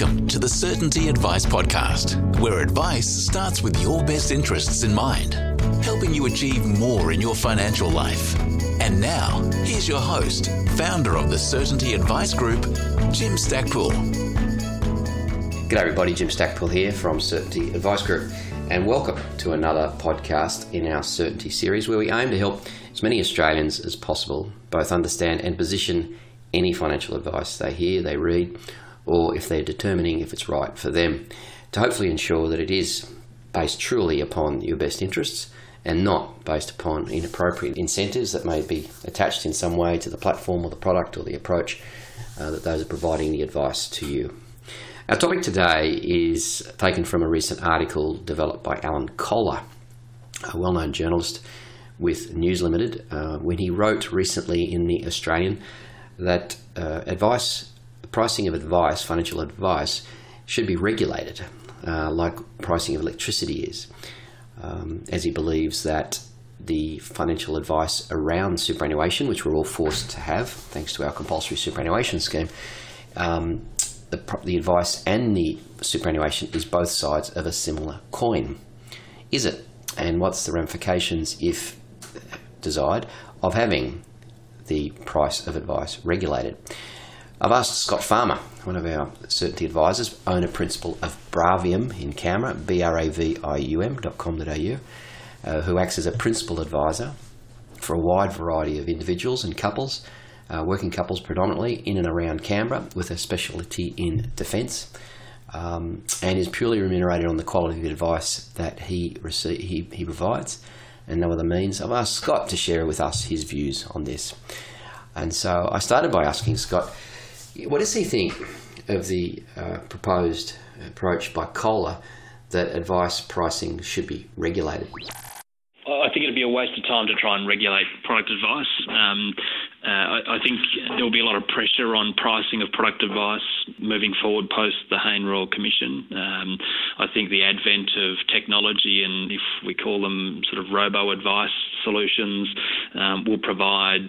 Welcome to the Certainty Advice Podcast, where advice starts with your best interests in mind, helping you achieve more in your financial life. And now, here's your host, founder of the Certainty Advice Group, Jim Stackpool. G'day everybody, Jim Stackpool here from Certainty Advice Group, and welcome to another podcast in our Certainty series where we aim to help as many Australians as possible both understand and position any financial advice they hear, they read, or if they're determining if it's right for them, to hopefully ensure that it is based truly upon your best interests and not based upon inappropriate incentives that may be attached in some way to the platform or the product or the approach that those are providing the advice to you. Our topic today is taken from a recent article developed by Alan Kohler, a well-known journalist with News Limited, when he wrote recently in The Australian that pricing of advice, financial advice, should be regulated, like pricing of electricity is, as he believes that the financial advice around superannuation, which we're all forced to have thanks to our compulsory superannuation scheme, the advice and the superannuation is both sides of a similar coin. Is it? And what's the ramifications, if desired, of having the price of advice regulated? I've asked Scott Farmer, one of our Certainty advisors, owner principal of Bravium in Canberra, bravium.com.au, who acts as a principal advisor for a wide variety of individuals and couples, working couples predominantly in and around Canberra, with a specialty in defence, and is purely remunerated on the quality of the advice that he provides, and no other means. I've asked Scott to share with us his views on this. And so I started by asking Scott, what does he think of the proposed approach by Kohler that advice pricing should be regulated? I think it'd be a waste of time to try and regulate product advice. I think there will be a lot of pressure on pricing of product advice moving forward post the Hayne Royal Commission. I think the advent of technology, and if we call them sort of robo-advice solutions, will provide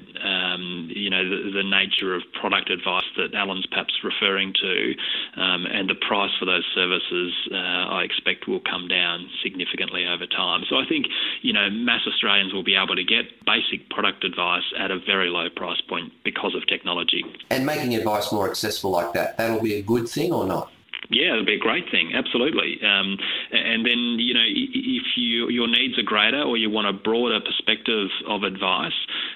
the nature of product advice that Alan's perhaps referring to, and the price for those services I expect will come down significantly over time. So I think mass Australians will be able to get basic product advice at a very low price point because of technology. And making advice more accessible like that'll be a good thing or not? Yeah, it'll be a great thing, absolutely. And then, if your needs are greater or you want a broader perspective of advice,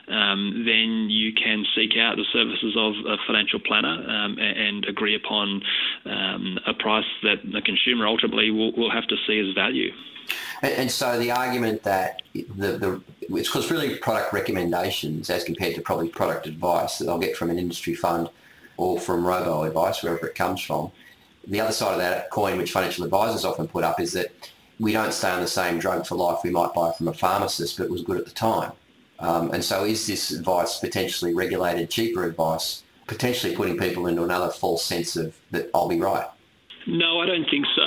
then you can seek out the services of a financial planner and agree upon a price that the consumer ultimately will have to see as value. And so the argument that it's because really product recommendations as compared to probably product advice that they'll get from an industry fund or from robo-advice, wherever it comes from. The other side of that coin, which financial advisors often put up, is that we don't stay on the same drug for life we might buy from a pharmacist, but it was good at the time. And so is this advice potentially regulated, cheaper advice, potentially putting people into another false sense of that I'll be right? No, I don't think so.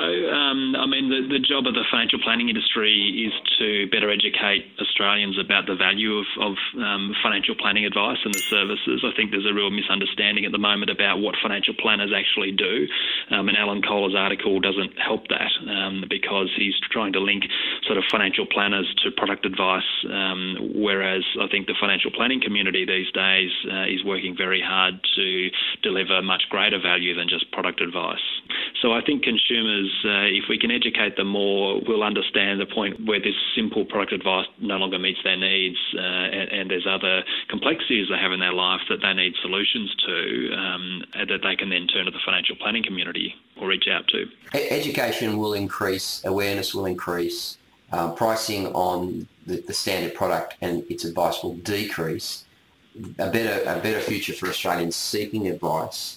The job of the financial planning industry is to better educate Australians about the value of financial planning advice and the services. I think there's a real misunderstanding at the moment about what financial planners actually do. And Alan Kohler's article doesn't help that because he's trying to link sort of financial planners to product advice, whereas I think the financial planning community these days is working very hard to deliver much greater value than just product advice. So I think consumers, if we can educate them more, will understand the point where this simple product advice no longer meets their needs, and there's other complexities they have in their life that they need solutions to, that they can then turn to the financial planning community or reach out to. Education will increase, awareness will increase, pricing on the standard product and its advice will decrease. A better future for Australians seeking advice,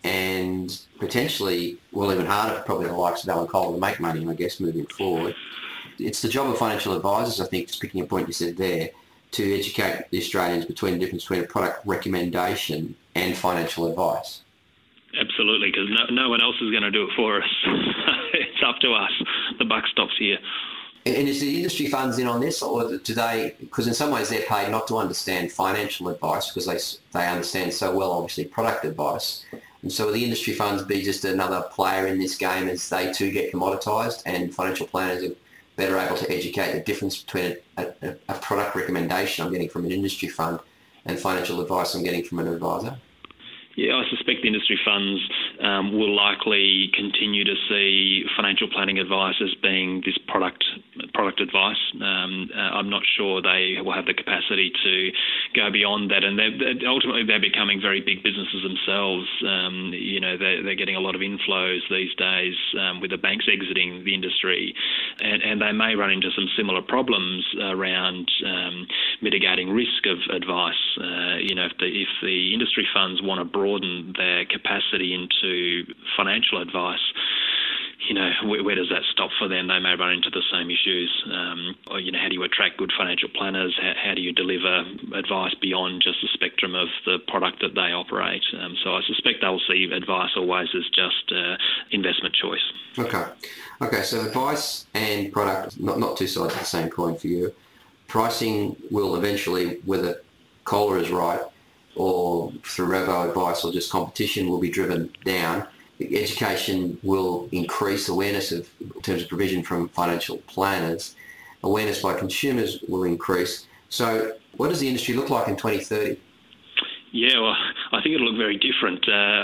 and potentially, even harder for probably the likes of Alan Kohler to make money, I guess, moving forward. It's the job of financial advisors, I think, just picking a point you said there, to educate the Australians between the difference between a product recommendation and financial advice. Absolutely, because no one else is going to do it for us. It's up to us. The buck stops here. And is the industry funds in on this, or do they, because in some ways they're paid not to understand financial advice because they understand so well, obviously, product advice. And so will the industry funds be just another player in this game as they too get commoditised and financial planners are better able to educate the difference between a product recommendation I'm getting from an industry fund and financial advice I'm getting from an advisor? Yeah, I suspect industry funds will likely continue to see financial planning advice as being this product advice. I'm not sure they will have the capacity to go beyond that, and ultimately they're becoming very big businesses themselves. They're getting a lot of inflows these days with the banks exiting the industry, and they may run into some similar problems around mitigating risk of advice. If the industry funds want to broaden their capacity into financial advice, where does that stop for them? They may run into the same issues. How do you attract good financial planners? How do you deliver advice beyond just the spectrum of the product that they operate? So I suspect they'll see advice always as just investment choice. Okay. So advice and product, not two sides of the same coin for you. Pricing will eventually, whether Kohler is right or through robo-advice or just competition, will be driven down. Education will increase awareness in terms of provision from financial planners. Awareness by consumers will increase. So what does the industry look like in 2030? Yeah, well, I think it'll look very different.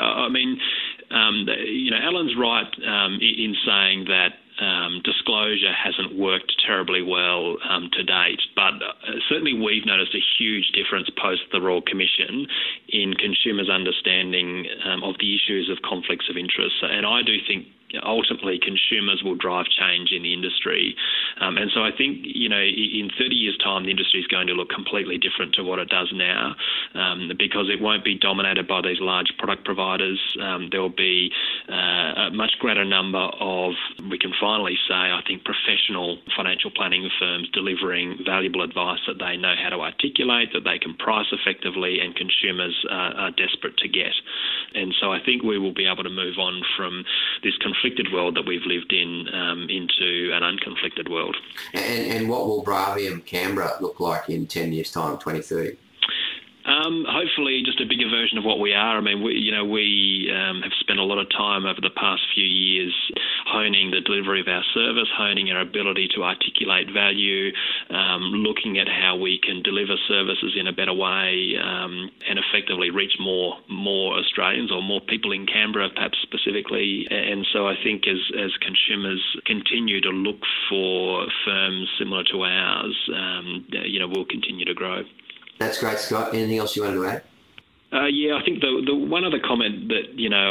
Alan's right in saying that disclosure hasn't worked terribly well to date, but certainly we've noticed a huge difference post the Royal Commission in consumers' understanding of the issues of conflicts of interest. And I do think ultimately consumers will drive change in the industry. And so I think, in 30 years' time, the industry is going to look completely different to what it does now, because it won't be dominated by these large product providers. There will be a much greater number of, we can finally say, I think, professional financial planning firms delivering valuable advice that they know how to articulate, that they can price effectively, and consumers are desperate to get. And so I think we will be able to move on from this conflicted world that we've lived in into an unconflicted world. And what will Bravium Canberra look like in 10 years' time, 2030? Hopefully just a bigger version of what we are. I mean, we have spent a lot of time over the past few years honing the delivery of our service, honing our ability to articulate value, looking at how we can deliver services in a better way, and effectively reach more Australians or more people in Canberra, perhaps specifically. And so I think as consumers continue to look for firms similar to ours, we'll continue to grow. That's great, Scott. Anything else you wanted to add? I think the one other comment that,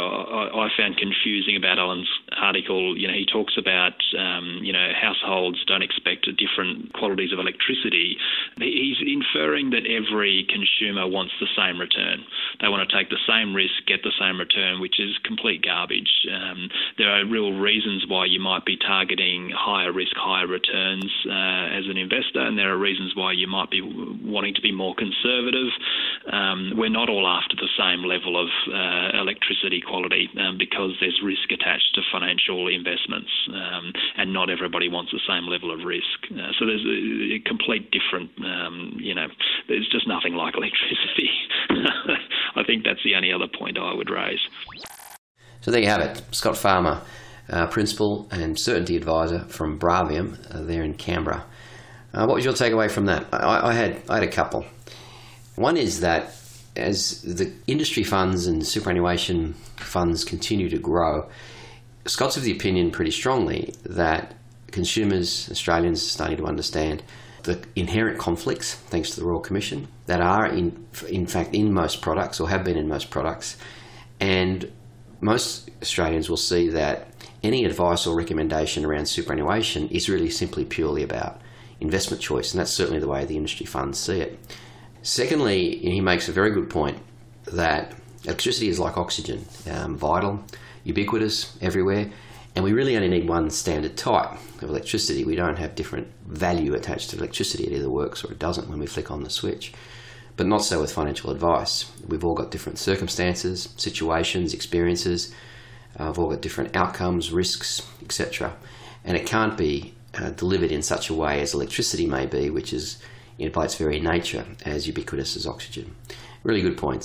I found confusing about Alan's article, he talks about, households don't expect different qualities of electricity. He's inferring that every consumer wants the same return. They want to take the same risk, get the same return, which is complete garbage. There are real reasons why you might be targeting higher risk, higher returns as an investor, and there are reasons why you might be wanting to be more conservative. We're not all after the same level of electricity quality because there's risk attached to financial investments, and not everybody wants the same level of risk. So there's a complete different, there's just nothing like electricity. I think that's the only other point I would raise. So there you have it. Scott Farmer, Principal and Certainty Advisor from Bravium there in Canberra. What was your takeaway from that? I had a couple. One is that as the industry funds and superannuation funds continue to grow, Scott's of the opinion pretty strongly that consumers, Australians, are starting to understand the inherent conflicts, thanks to the Royal Commission, that are in fact in most products or have been in most products. And most Australians will see that any advice or recommendation around superannuation is really simply purely about investment choice, and that's certainly the way the industry funds see it. Secondly, he makes a very good point that electricity is like oxygen, vital, ubiquitous, everywhere, and we really only need one standard type of electricity. We don't have different value attached to electricity. It either works or it doesn't when we flick on the switch. But not so with financial advice. We've all got different circumstances, situations, experiences. We've all got different outcomes, risks, etc. And it can't be delivered in such a way as electricity may be, which is by its very nature as ubiquitous as oxygen. Really good points.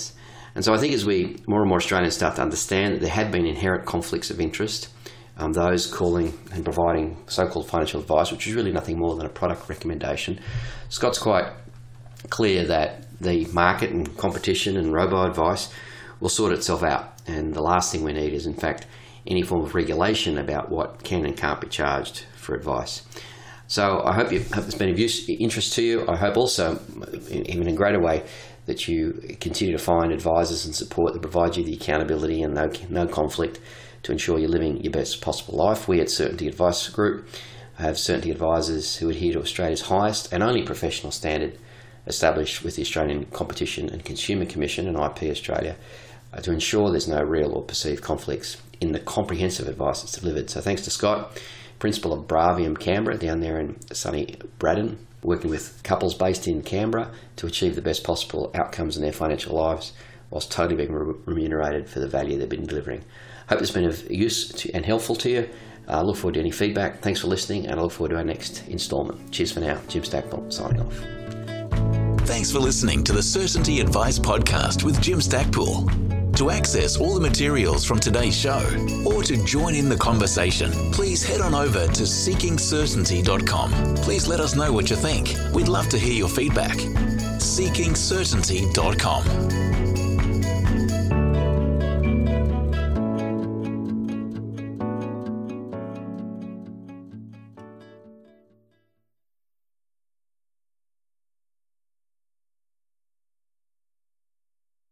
And so I think as more and more Australians start to understand that there have been inherent conflicts of interest, those calling and providing so-called financial advice, which is really nothing more than a product recommendation, Scott's quite clear that the market and competition and robo-advice will sort itself out. And the last thing we need is, in fact, any form of regulation about what can and can't be charged for advice. So I hope it's been of interest to you. I hope also, even in a greater way, that you continue to find advisors and support that provide you the accountability and no conflict to ensure you're living your best possible life. We at Certainty Advice Group have Certainty Advisors who adhere to Australia's highest and only professional standard established with the Australian Competition and Consumer Commission and IP Australia to ensure there's no real or perceived conflicts in the comprehensive advice that's delivered. So thanks to Scott, Principal of Bravium Canberra down there in sunny Braddon, working with couples based in Canberra to achieve the best possible outcomes in their financial lives whilst totally being remunerated for the value they've been delivering. Hope it's been of use and helpful to you. I look forward to any feedback. Thanks for listening, and I look forward to our next instalment. Cheers for now. Jim Stackpool signing off. Thanks for listening to the Certainty Advice Podcast with Jim Stackpool. To access all the materials from today's show or to join in the conversation, please head on over to seekingcertainty.com. Please let us know what you think. We'd love to hear your feedback. seekingcertainty.com.